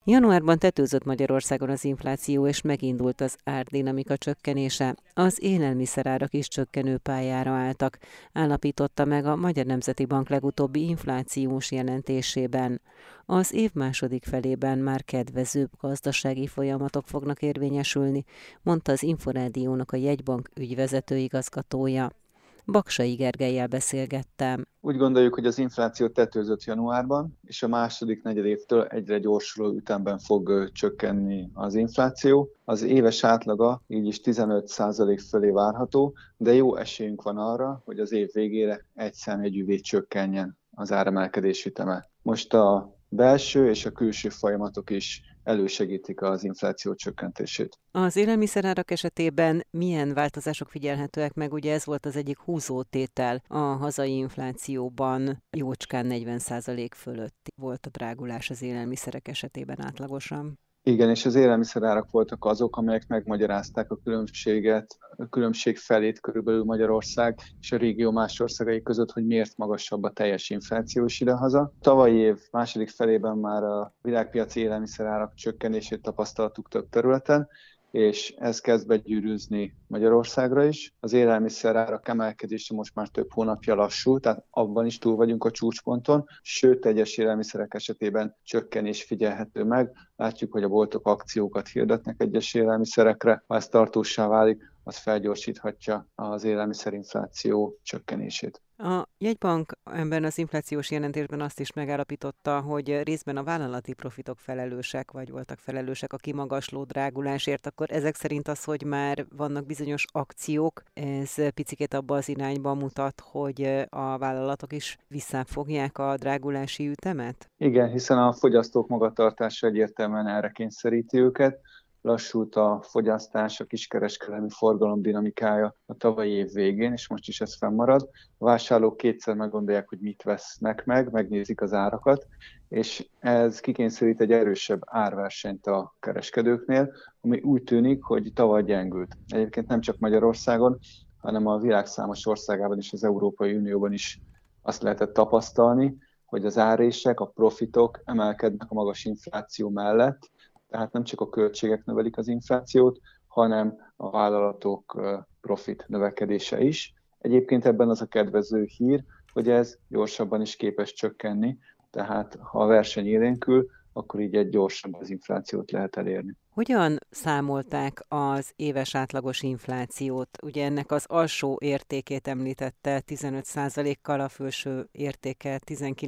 Januárban tetőzött Magyarországon az infláció, és megindult az árdinamika csökkenése. Az élelmiszerárak is csökkenő pályára álltak, állapította meg a Magyar Nemzeti Bank legutóbbi inflációs jelentésében. Az év második felében már kedvezőbb gazdasági folyamatok fognak érvényesülni, mondta az Inforádiónak a Jegybank ügyvezető igazgatója. Baksay Gergellyel beszélgettem. Úgy gondoljuk, hogy az infláció tetőzött januárban, és a második negyedévtől egyre gyorsuló ütemben fog csökkenni az infláció. Az éves átlaga így is 15% fölé várható, de jó esélyünk van arra, hogy az év végére egy számjegyűvé csökkenjen az áremelkedés üteme. Most a belső és a külső folyamatok is elősegítik az infláció csökkentését. Az élelmiszerárak esetében milyen változások figyelhetőek meg? Ugye ez volt az egyik húzótétel a hazai inflációban, jócskán 40% fölött volt a drágulás az élelmiszerek esetében átlagosan. Igen, és az élelmiszerárak voltak azok, amelyek megmagyarázták a különbséget, a különbség felét körülbelül Magyarország és a régió más országai között, hogy miért magasabb a teljes infláció is idehaza. Tavalyi év második felében már a világpiaci élelmiszerárak csökkenését tapasztaltuk több területen, és ez kezd begyűrűzni Magyarországra is. Az élelmiszerárak emelkedése most már több hónapja lassul, tehát abban is túl vagyunk a csúcsponton, sőt, egyes élelmiszerek esetében csökkenés figyelhető meg. Látjuk, hogy a boltok akciókat hirdetnek egyes élelmiszerekre, ha ez tartóssá válik, az felgyorsíthatja az élelmiszerinfláció csökkenését. A jegybank ebben az inflációs jelentésben azt is megállapította, hogy részben a vállalati profitok felelősek, vagy voltak felelősek a kimagasló drágulásért, akkor ezek szerint az, hogy már vannak bizonyos akciók, ez picikét abba az irányba mutat, hogy a vállalatok is visszafogják a drágulási ütemet? Igen, hiszen a fogyasztók magatartása egyértelműen erre kényszeríti őket. Lassult a fogyasztás, a kiskereskedelmi forgalom dinamikája a tavalyi év végén, és most is ez fennmarad. A vásárlók kétszer meggondolják, hogy mit vesznek meg, megnézik az árakat, és ez kikényszerít egy erősebb árversenyt a kereskedőknél, ami úgy tűnik, hogy tavaly gyengült. Egyébként nem csak Magyarországon, hanem a világ számos országában és az Európai Unióban is azt lehetett tapasztalni, hogy az árések, a profitok emelkednek a magas infláció mellett, tehát nem csak a költségek növelik az inflációt, hanem a vállalatok profit növekedése is. Egyébként ebben az a kedvező hír, hogy ez gyorsabban is képes csökkenni, tehát ha a verseny élénkül, akkor így egy gyorsabb az inflációt lehet elérni. Hogyan számolták az éves átlagos inflációt? Ugye ennek az alsó értékét említette 15%-kal, a felső értéke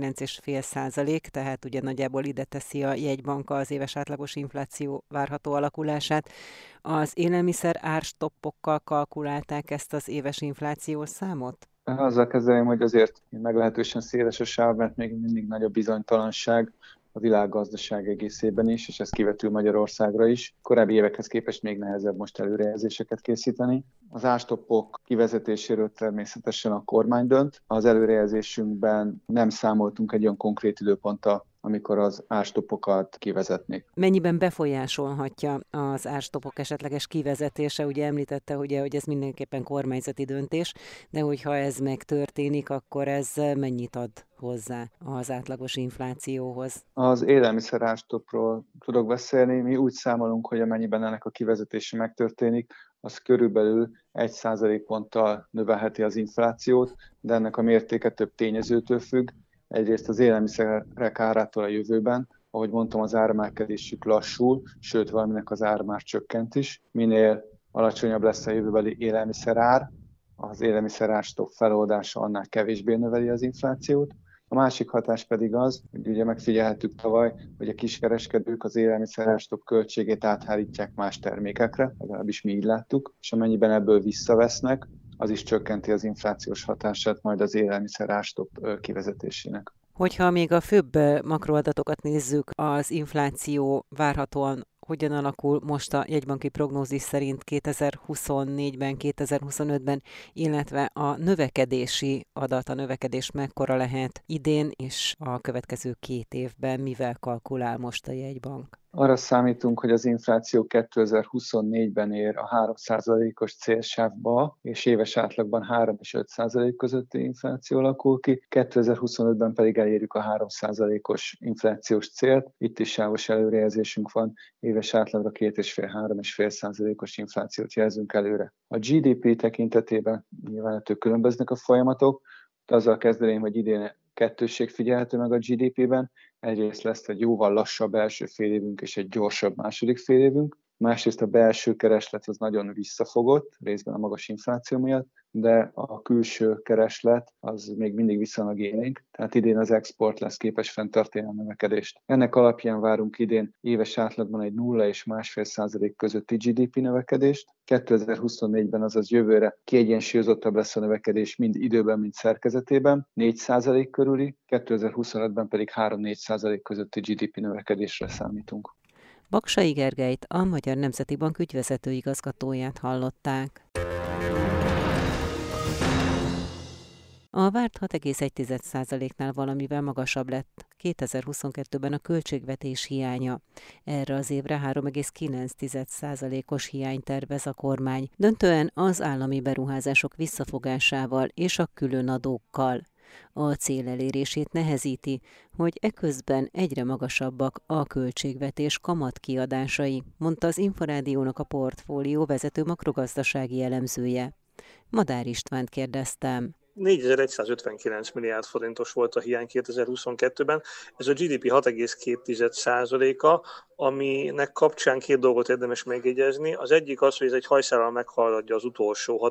19,5%, tehát ugye nagyjából ide teszi a jegybank az éves átlagos infláció várható alakulását. Az élelmiszer árstoppokkal kalkulálták ezt az éves inflációs számot? Azzal kezdeném, hogy azért meglehetősen széles a sáv, mert még mindig nagy a bizonytalanság a világgazdaság egészében is, és ez kivetül Magyarországra is. Korábbi évekhez képest még nehezebb most előrejelzéseket készíteni. Az árstoppok kivezetéséről természetesen a kormány dönt. Az előrejelzésünkben nem számoltunk egy olyan konkrét időponttal, amikor az árstoppokat kivezetnék. Mennyiben befolyásolhatja az árstoppok esetleges kivezetése? Ugye említette, ugye, hogy ez mindenképpen kormányzati döntés, de hogyha ez megtörténik, akkor ez mennyit ad hozzá az átlagos inflációhoz? Az élelmiszer árstoppról tudok beszélni. Mi úgy számolunk, hogy amennyiben ennek a kivezetése megtörténik, az körülbelül 1%-ponttal növelheti az inflációt, de ennek a mértéke több tényezőtől függ. Egyrészt az élelmiszerek árától a jövőben, ahogy mondtam, az áremelkedésük lassul, sőt valaminek az ár már csökkent is. Minél alacsonyabb lesz a jövőbeli élelmiszerár, az élelmiszerárstopp feloldása annál kevésbé növeli az inflációt. A másik hatás pedig az, hogy ugye megfigyelhettük tavaly, hogy a kiskereskedők az élelmiszerárstopp költségét áthárítják más termékekre, legalábbis mi így láttuk, és amennyiben ebből visszavesznek, az is csökkenti az inflációs hatását majd az élelmiszerárstopp kivezetésének. Hogyha még a főbb makroadatokat nézzük, az infláció várhatóan hogyan alakul most a jegybanki prognózis szerint 2024-ben, 2025-ben, illetve a növekedési adat, a növekedés mekkora lehet idén és a következő 2 évben, mivel kalkulál most a jegybank? Arra számítunk, hogy az infláció 2024-ben ér a 3%-os célsávba, és éves átlagban 3 és 5% közötti infláció alakul ki, 2025-ben pedig elérjük a 3%-os inflációs célt. Itt is sávos előrejelzésünk van, éves átlagra 2,5-3,5%-os inflációt jelzünk előre. A GDP tekintetében nyilván ettől különböznek a folyamatok. Azzal kezdeném, hogy idén kettősség figyelhető meg a GDP-ben. Egyrészt lesz egy jóval lassabb első félévünk és egy gyorsabb második félévünk. Másrészt a belső kereslet az nagyon visszafogott, részben a magas infláció miatt, de a külső kereslet az még mindig viszonylag élénk, tehát idén az export lesz képes fenntartani a növekedést. Ennek alapján várunk idén éves átlagban egy 0 és 1,5% közötti GDP növekedést. 2024-ben, azaz jövőre kiegyensúlyozottabb lesz a növekedés mind időben, mind szerkezetében, 4% körüli, 2025-ben pedig 3-4% közötti GDP növekedésre számítunk. Baksay Gergelyt, a Magyar Nemzeti Bank ügyvezető igazgatóját hallották. A várt 6,1%-nál valamivel magasabb lett 2022-ben a költségvetés hiánya. Erre az évre 3,9%-os hiányt tervez a kormány, döntően az állami beruházások visszafogásával és a különadókkal. A cél elérését nehezíti, hogy eközben egyre magasabbak a költségvetés kamatkiadásai, mondta az Inforádiónak a portfólió vezető makrogazdasági elemzője. Madár Istvánt kérdeztem. 4159 milliárd forintos volt a hiány 2022-ben, ez a GDP 6,2%-a, aminek kapcsán két dolgot érdemes megjegyezni. Az egyik az, hogy ez egy hajszállal meghaladja az utolsó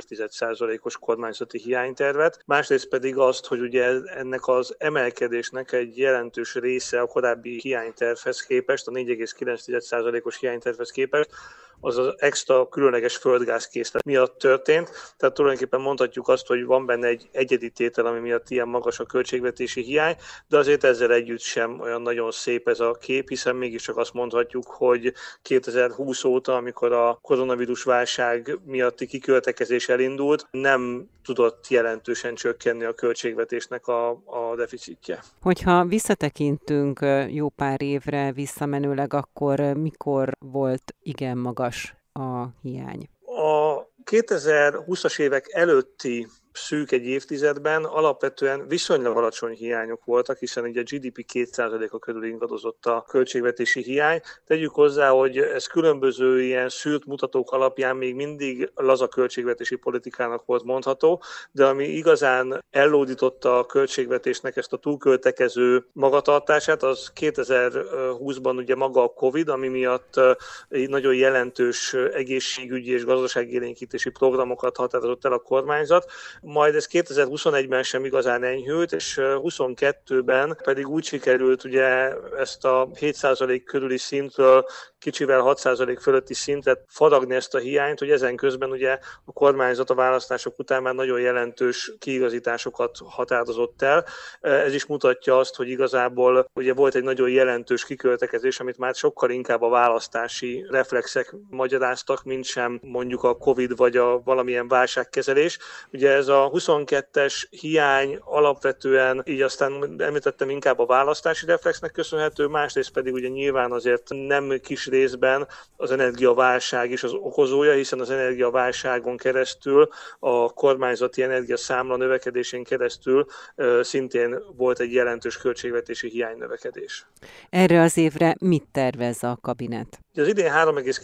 6,1%-os kormányzati hiánytervet, másrészt pedig azt, hogy ugye ennek az emelkedésnek egy jelentős része a korábbi hiánytervhez képest, a 4,9%-os hiánytervhez képest, az az extra különleges földgázkészlet miatt történt. Tehát tulajdonképpen mondhatjuk azt, hogy van benne egy egyedi tétel, ami miatt ilyen magas a költségvetési hiány, de azért ezzel együtt sem olyan nagyon szép ez a kép, hiszen mégiscsak azt mondhatjuk, hogy 2020 óta, amikor a koronavírus válság miatti kiköltekezés elindult, nem tudott jelentősen csökkenni a költségvetésnek a deficitje. Hogyha visszatekintünk jó pár évre visszamenőleg, akkor mikor volt igen magas a hiány? A 2020-as évek előtti szűk egy évtizedben alapvetően viszonylag alacsony hiányok voltak, hiszen ugye a GDP 2%-a körül ingadozott a költségvetési hiány. Tegyük hozzá, hogy ez különböző ilyen szűrt mutatók alapján még mindig laza költségvetési politikának volt mondható, de ami igazán ellódította a költségvetésnek ezt a túlköltekező magatartását, az 2020-ban ugye maga a Covid, ami miatt nagyon jelentős egészségügyi és gazdaságélénkítési programokat határozott el a kormányzat, majd ez 2021-ben sem igazán enyhült, és 2022-ben pedig úgy sikerült ugye ezt a 7% körüli szintről kicsivel 6% fölötti szintet faragni ezt a hiányt, hogy ezen közben ugye a kormányzat a választások után már nagyon jelentős kiigazításokat határozott el. Ez is mutatja azt, hogy igazából ugye volt egy nagyon jelentős kiköltekezés, amit már sokkal inkább a választási reflexek magyaráztak, mint sem mondjuk a Covid vagy a valamilyen válságkezelés. Ugye ez a 22-es hiány alapvetően, így aztán említettem, inkább a választási reflexnek köszönhető, másrészt pedig ugye nyilván azért nem kis részben az energiaválság is az okozója, hiszen az energiaválságon keresztül, a kormányzati energiaszámla növekedésén keresztül szintén volt egy jelentős költségvetési hiánynövekedés. Erre az évre mit tervez a kabinet? Az idén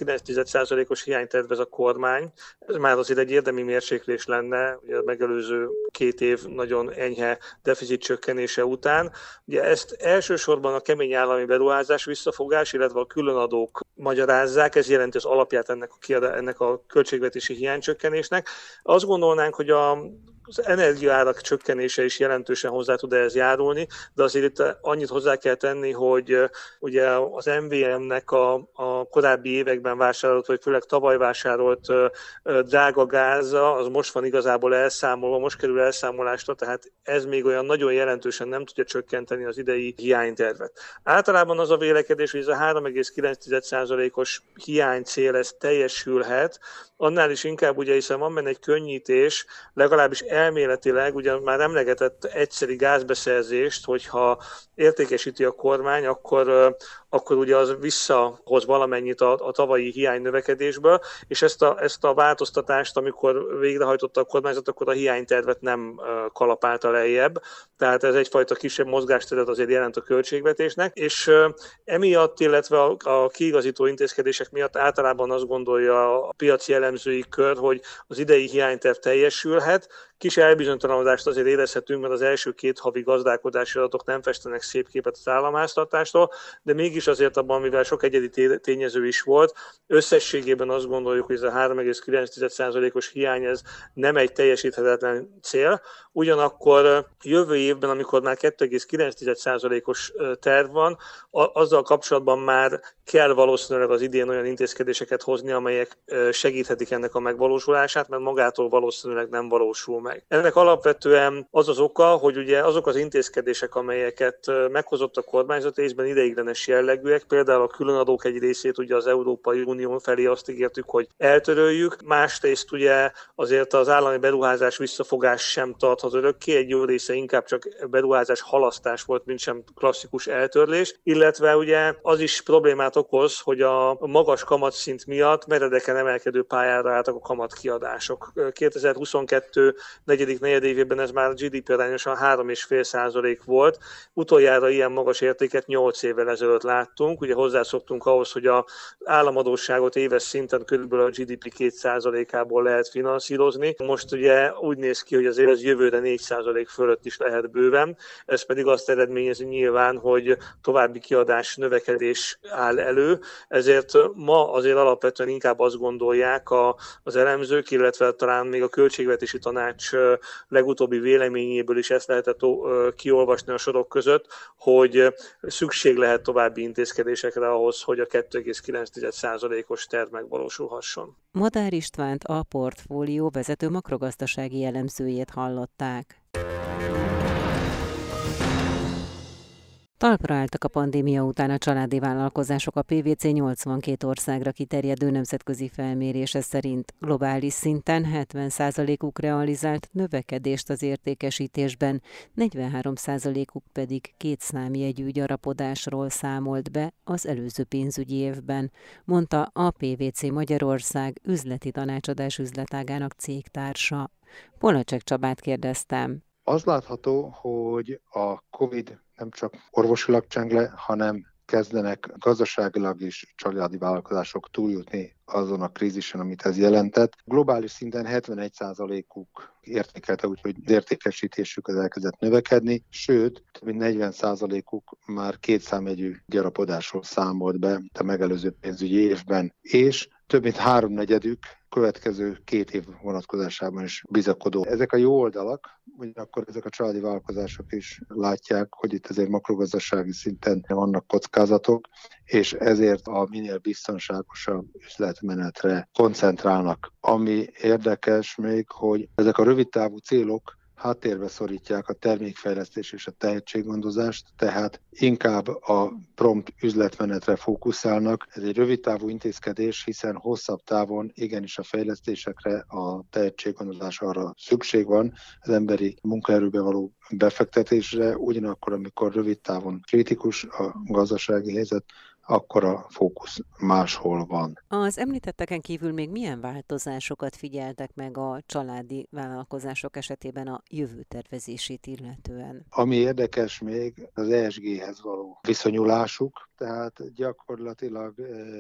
3,9%-os hiányt tervez a kormány. Ez már azért egy érdemi mérséklés lenne, ugye a megelőző 2 év nagyon enyhe deficit csökkenése után. Ugye ezt elsősorban a kemény állami beruházás visszafogás, illetve a különadók magyarázzák, ez jelenti az alapját ennek a költségvetési hiánycsökkenésnek. Azt gondolnánk, hogy az energiaárak csökkenése is jelentősen hozzá tud ehhez járulni, de azért itt annyit hozzá kell tenni, hogy ugye az MVM-nek a korábbi években vásárolt, vagy főleg tavaly vásárolt drága gáza, az most van igazából elszámolva, most kerül elszámolásra, tehát ez még olyan nagyon jelentősen nem tudja csökkenteni az idei hiánytervet. Általában az a vélekedés, hogy ez a 3,9%-os hiánycél ez teljesülhet, annál is inkább ugye, hiszen van benne egy könnyítés, legalábbis elméletileg, ugye már emlegetett egyszeri gázbeszerzést, hogyha értékesíti a kormány, akkor ugye az visszahoz valamennyit a tavalyi hiány növekedésből, és ezt a változtatást, amikor végrehajtotta a kormányzat, akkor a hiánytervet nem kalapálta lejjebb, tehát ez egyfajta kisebb mozgásteret azért jelent a költségvetésnek, és emiatt, illetve a kiigazító intézkedések miatt általában azt gondolja a piaci elemzői kör, hogy az idei hiányterv teljesülhet. Kis elbizonytalanodást azért érezhetünk, mert az első 2 havi gazdálkodási adatok nem festenek szép képet az államháztartástól, de mégis azért abban, mivel sok egyedi tényező is volt, összességében azt gondoljuk, hogy ez a 3,9%-os hiány ez nem egy teljesíthetetlen cél. Ugyanakkor jövő évben, amikor már 2,9%-os terv van, azzal kapcsolatban már kell valószínűleg az idén olyan intézkedéseket hozni, amelyek segíthetik ennek a megvalósulását, mert magától valószínűleg nem valósul meg. Ennek alapvetően az az oka, hogy ugye azok az intézkedések, amelyeket meghozott a kormányzat, részben ideiglenes jellegűek, például a különadók egy részét ugye az Európai Unió felé azt ígértük, hogy eltöröljük, másrészt ugye azért az állami beruházás visszafogás sem tarthat örökké, egy jó része inkább csak beruházás halasztás volt, mint sem klasszikus eltörlés, illetve ugye az is problémát okoz, hogy a magas kamatszint miatt meredeken emelkedő pályára álltak a kamatkiadások. 2022 negyedik negyedévében ez már GDP arányosan 3,5% volt. Utoljára ilyen magas értéket 8 évvel ezelőtt láttunk. Ugye hozzászoktunk ahhoz, hogy az államadósságot éves szinten körülbelül a GDP 2%-ából lehet finanszírozni. Most ugye úgy néz ki, hogy azért ez jövőre 4% fölött is lehet bőven. Ez pedig azt eredményezi nyilván, hogy további kiadás növekedés áll elő. Ezért ma azért alapvetően inkább azt gondolják az elemzők, illetve talán még a Költségvetési Tanács legutóbbi véleményéből is ezt lehetett kiolvasni a sorok között, hogy szükség lehet további intézkedésekre ahhoz, hogy a 2,9%-os terv megvalósulhasson. Madár Istvánt, a Portfólió vezető makrogazdasági elemzőjét hallották. Talpra álltak a pandémia után a családi vállalkozások. A PwC 82 országra kiterjedő nemzetközi felmérése szerint globális szinten 70%-uk realizált növekedést az értékesítésben, 43%-uk pedig kétszámjegyű gyarapodásról számolt be az előző pénzügyi évben, mondta a PwC Magyarország üzleti tanácsadás üzletágának cégtársa. Polacsek Csabát kérdeztem. Az látható, hogy a Covid nem csak orvosilag cseng le, hanem kezdenek gazdaságilag is családi vállalkozások túljutni azon a krízisen, amit ez jelentett. Globális szinten 71%-uk értékelte, úgyhogy az értékesítésük az elkezdett növekedni, sőt, több mint 40%-uk már kétszámjegyű gyarapodásról számolt be a megelőző pénzügyi évben, és több mint 3/4 következő 2 év vonatkozásában is bizakodó. Ezek a jó oldalak, ugyanakkor ezek a családi vállalkozások is látják, hogy itt azért makrogazdasági szinten vannak kockázatok, és ezért a minél biztonságosabb üzletmenetre koncentrálnak. Ami érdekes még, hogy ezek a rövidtávú célok háttérbe szorítják a termékfejlesztés és a tehetséggondozást, tehát inkább a prompt üzletmenetre fókuszálnak. Ez egy rövidtávú intézkedés, hiszen hosszabb távon igenis a fejlesztésekre, a tehetséggondozásra arra szükség van, az emberi munkaerőbe való befektetésre, ugyanakkor, amikor rövid távon kritikus a gazdasági helyzet, akkor a fókusz máshol van. Az említetteken kívül még milyen változásokat figyeltek meg a családi vállalkozások esetében a jövőtervezését illetően? Ami érdekes még, az ESG-hez való viszonyulásuk, tehát gyakorlatilag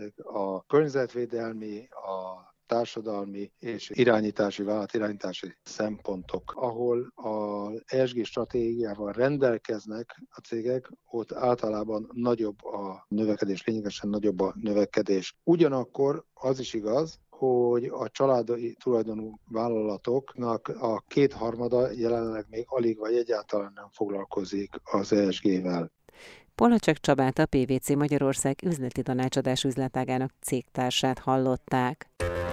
a környezetvédelmi, a társadalmi és vállalatirányítási szempontok, ahol az ESG stratégiával rendelkeznek a cégek, ott általában nagyobb a növekedés, lényegesen nagyobb a növekedés. Ugyanakkor az is igaz, hogy a családi tulajdonú vállalatoknak a 2/3 jelenleg még alig vagy egyáltalán nem foglalkozik az ESG-vel. Polacsek Csabát, a PwC Magyarország üzleti tanácsadás üzletágának cégtársát hallották.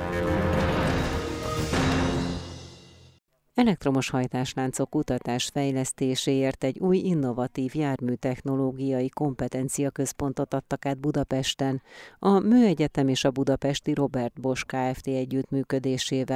Elektromos hajtásláncok kutatás fejlesztéséért egy új innovatív járműtechnológiai kompetenciaközpontot adtak át Budapesten, a Műegyetem és a budapesti Robert Bosch Kft. Együttműködésével.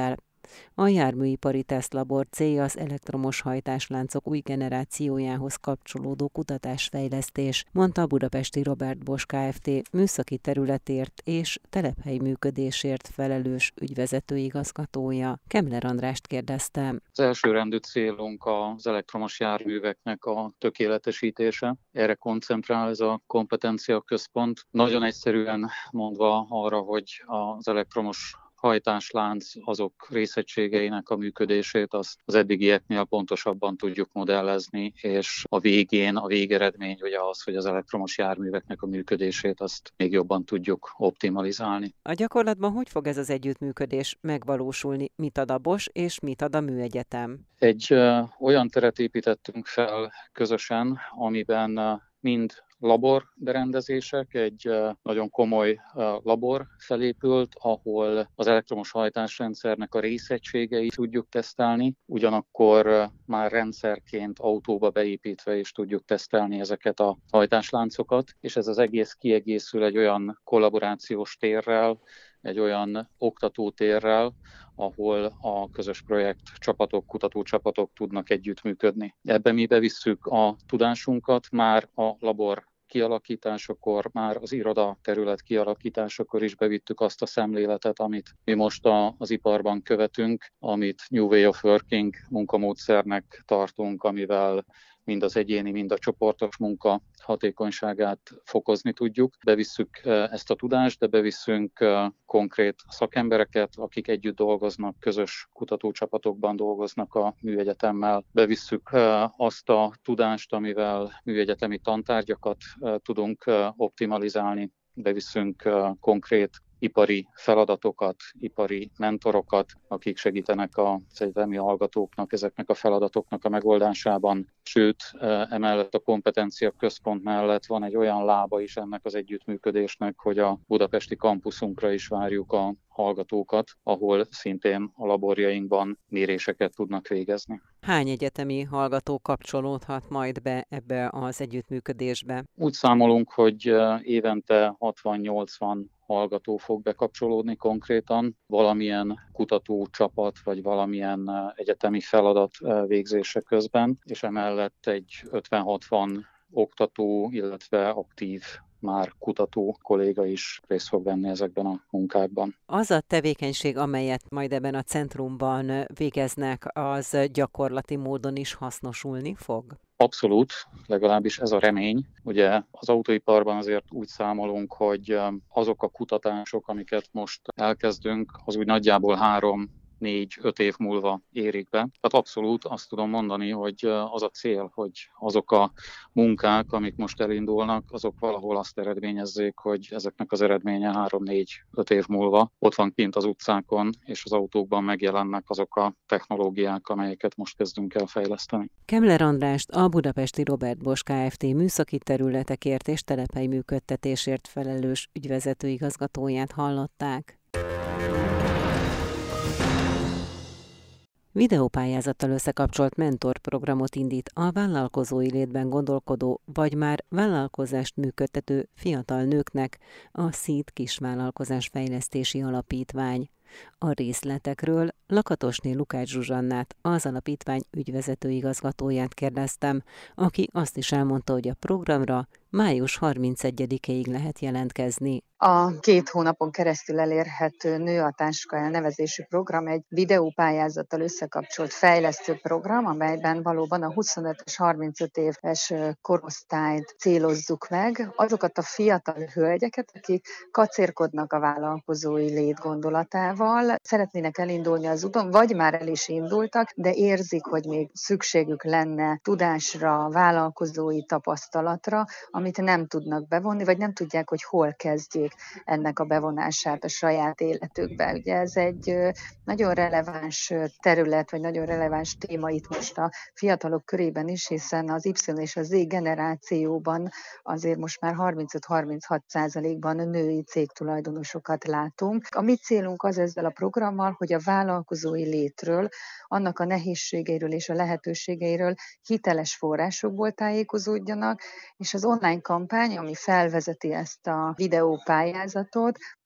A járműipari tesztlabor célja az elektromos hajtásláncok új generációjához kapcsolódó kutatásfejlesztés, mondta a Budapesti Robert Bosch Kft. Műszaki területért és telephely működésért felelős ügyvezető igazgatója. Kemler Andrást kérdeztem. Az elsőrendű célunk az elektromos járműveknek a tökéletesítése. Erre koncentrál ez a kompetencia központ. Nagyon egyszerűen mondva arra, hogy az elektromos hajtáslánc azok részegységeinek a működését azt az eddigieknél pontosabban tudjuk modellezni, és a végén a végeredmény ugye az, hogy az elektromos járműveknek a működését azt még jobban tudjuk optimalizálni. A gyakorlatban hogy fog ez az együttműködés megvalósulni? Mit ad a Bosch és mit ad a Műegyetem? Egy olyan teret építettünk fel közösen, amiben mind laborberendezések, egy nagyon komoly labor felépült, ahol az elektromos hajtásrendszernek a részegységeit tudjuk tesztelni, ugyanakkor már rendszerként autóba beépítve is tudjuk tesztelni ezeket a hajtásláncokat, és ez az egész kiegészül egy olyan kollaborációs térrel, egy olyan oktatótérrel, ahol a közös projekt csapatok, kutatócsapatok tudnak együttműködni. Ebben mi bevisszük a tudásunkat, már a labor kialakításakor, már az iroda terület kialakításakor is bevittük azt a szemléletet, amit mi most az iparban követünk, amit New Way of Working munkamódszernek tartunk, amivel mind az egyéni, mind a csoportos munka hatékonyságát fokozni tudjuk. Bevisszük ezt a tudást, de bevisszünk konkrét szakembereket, akik együtt dolgoznak, közös kutatócsapatokban dolgoznak a Műegyetemmel. Bevisszük azt a tudást, amivel műegyetemi tantárgyakat tudunk optimalizálni. Beviszünk konkrét ipari feladatokat, ipari mentorokat, akik segítenek az egyetemi hallgatóknak ezeknek a feladatoknak a megoldásában. Sőt, emellett a kompetencia központ mellett van egy olyan lába is ennek az együttműködésnek, hogy a budapesti kampusunkra is várjuk a hallgatókat, ahol szintén a laborjainkban méréseket tudnak végezni. Hány egyetemi hallgató kapcsolódhat majd be ebbe az együttműködésbe? Úgy számolunk, hogy évente 60-80 hallgató fog bekapcsolódni konkrétan, valamilyen kutatócsapat, vagy valamilyen egyetemi feladat végzése közben, és emellett egy 50-60 oktató, illetve aktív már kutató kolléga is részt fog venni ezekben a munkákban. Az a tevékenység, amelyet majd ebben a centrumban végeznek, az gyakorlati módon is hasznosulni fog? Abszolút, legalábbis ez a remény. Ugye az autóiparban azért úgy számolunk, hogy azok a kutatások, amiket most elkezdünk, az úgy nagyjából 3-4-5 év múlva érik be. Tehát abszolút azt tudom mondani, hogy az a cél, hogy azok a munkák, amik most elindulnak, azok valahol azt eredményezzék, hogy ezeknek az eredménye 3-4-5 év múlva ott van kint az utcákon, és az autókban megjelennek azok a technológiák, amelyeket most kezdünk el fejleszteni. Kemler Andrást, a Budapesti Robert Bosch Kft. Műszaki területekért és telephely működtetésért felelős ügyvezető igazgatóját hallották. Videópályázattal összekapcsolt mentorprogramot indít a vállalkozói létben gondolkodó, vagy már vállalkozást működtető fiatal nőknek a SEED Kisvállalkozás Fejlesztési Alapítvány. A részletekről Lakatosné Lukács Zsuzsannát, az alapítvány ügyvezető igazgatóját kérdeztem, aki azt is elmondta, hogy a programra május 31-ig lehet jelentkezni. A 2 hónapon keresztül elérhető Nő a Táska elnevezésű program egy videópályázattal összekapcsolt fejlesztő program, amelyben valóban a 25 és 35 éves korosztályt célozzuk meg. Azokat a fiatal hölgyeket, akik kacérkodnak a vállalkozói lét gondolatával, szeretnének elindulni az úton, vagy már el is indultak, de érzik, hogy még szükségük lenne tudásra, vállalkozói tapasztalatra, amit nem tudnak bevonni, vagy nem tudják, hogy hol kezdjék ennek a bevonását a saját életükbe. Ugye ez egy nagyon releváns terület, vagy nagyon releváns téma itt most a fiatalok körében is, hiszen az Y és az Z generációban azért most már 35-36%-ban női cégtulajdonosokat látunk. A mi célunk az ezzel a programmal, hogy a vállalkozói létről, annak a nehézségeiről és a lehetőségeiről hiteles forrásokból tájékozódjanak, és az online kampány, ami felvezeti ezt a videópályázatot,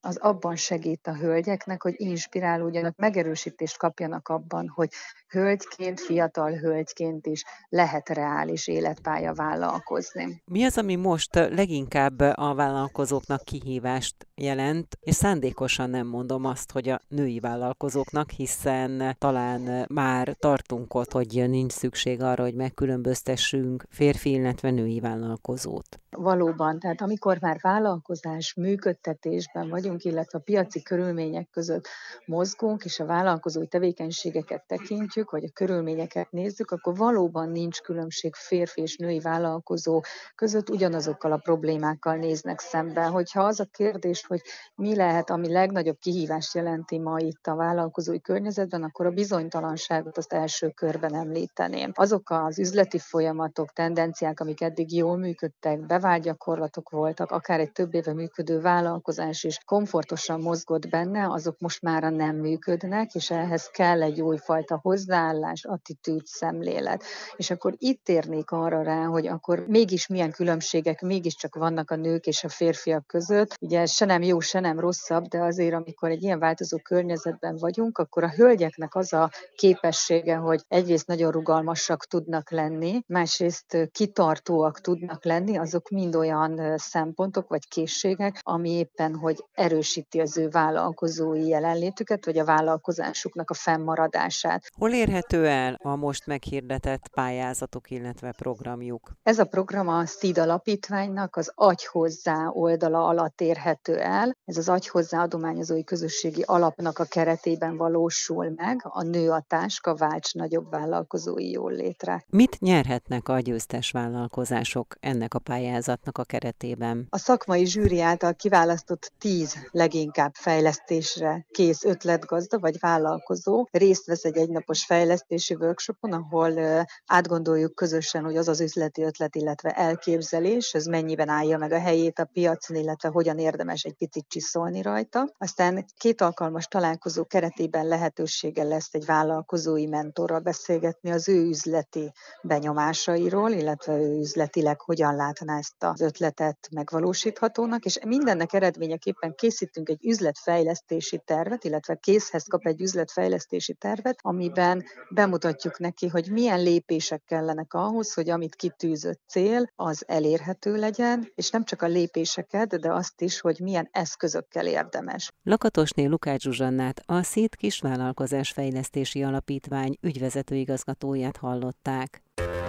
az abban segít a hölgyeknek, hogy inspirálódjanak, megerősítést kapjanak abban, hogy hölgyként, fiatal hölgyként is lehet reális életpálya vállalkozni. Mi az, ami most leginkább a vállalkozóknak kihívást jelent, és szándékosan nem mondom azt, hogy a női vállalkozóknak, hiszen talán már tartunk ott, hogy nincs szükség arra, hogy megkülönböztessünk férfi, illetve női vállalkozót. Valóban, tehát amikor már vállalkozás működtetésben vagyunk, illetve a piaci körülmények között mozgunk, és a vállalkozói tevékenységeket tekintjük, vagy a körülményeket nézzük, akkor valóban nincs különbség férfi és női vállalkozó között, ugyanazokkal a problémákkal néznek szembe. Hogyha az a kérdés, hogy mi lehet, ami legnagyobb kihívást jelenti ma itt a vállalkozói környezetben, akkor a bizonytalanságot azt első körben említeném. Azok az üzleti folyamatok, tendenciák, amik eddig jól működtek, bevált gyakorlatok voltak, akár egy több éve működő vállalkozás is komfortosan mozgott benne, azok most mára nem működnek, és ehhez kell egy újfajta hozzáállás, attitűd, szemlélet. És akkor itt térnék arra rá, hogy akkor mégis milyen különbségek mégiscsak vannak a nők és a férfiak között. Ugye ez se nem jó, se nem rosszabb, de azért, amikor egy ilyen változó környezetben vagyunk, akkor a hölgyeknek az a képessége, hogy egyrészt nagyon rugalmasak tudnak lenni, másrészt kitartóak tudnak lenni, azok mind olyan szempontok vagy készségek, ami éppen, hogy erősíti az ő vállalkozói jelenlétüket, vagy a vállalkozásuknak a fennmaradását. Hol érhető el a most meghirdetett pályázatok, illetve programjuk? Ez a program a SZID alapítványnak az Adj hozzá oldala alatt érhető el. Ez az Adj hozzá adományozói közösségi alapnak a keretében valósul meg. A Nő a táska, válts nagyobb vállalkozói jóllétre. Mit nyerhetnek a győztes vállalkozások ennek a pályázatnak a keretében? A szakmai zsűri által kiválasztott 10 leginkább fejlesztésre kész ötletgazda vagy vállalkozó részt vesz egy egynapos fejlesztési workshopon, ahol átgondoljuk közösen, hogy az az üzleti ötlet, illetve elképzelés, ez mennyiben állja meg a helyét a piacon, illetve hogyan érdemes egy picit csiszolni rajta. Aztán 2 alkalmas találkozó keretében lehetősége lesz egy vállalkozói mentorral beszélgetni az ő üzleti benyomásairól, illetve ő üzletileg hogyan látná ezt az ötletet megvalósíthatónak, és mindennek eredményeképpen készítünk egy üzletfejlesztési tervet, illetve készhez kap egy üzletfejlesztési tervet, amiben bemutatjuk neki, hogy milyen lépések kellenek ahhoz, hogy amit kitűzött cél, az elérhető legyen, és nem csak a lépéseket, de azt is, hogy milyen eszközökkel érdemes. Lakatosné Lukács Zsuzsannát, a SZID Kisvállalkozás Fejlesztési Alapítvány ügyvezető igazgatóját hallották.